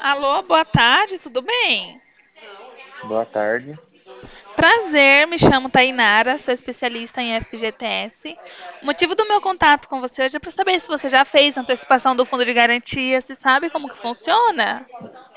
Alô, boa tarde, tudo bem? Boa tarde. Prazer, me chamo Tainara, sou especialista em FGTS. O motivo do meu contato com você hoje é para saber se você já fez antecipação do fundo de garantia, se sabe como que funciona.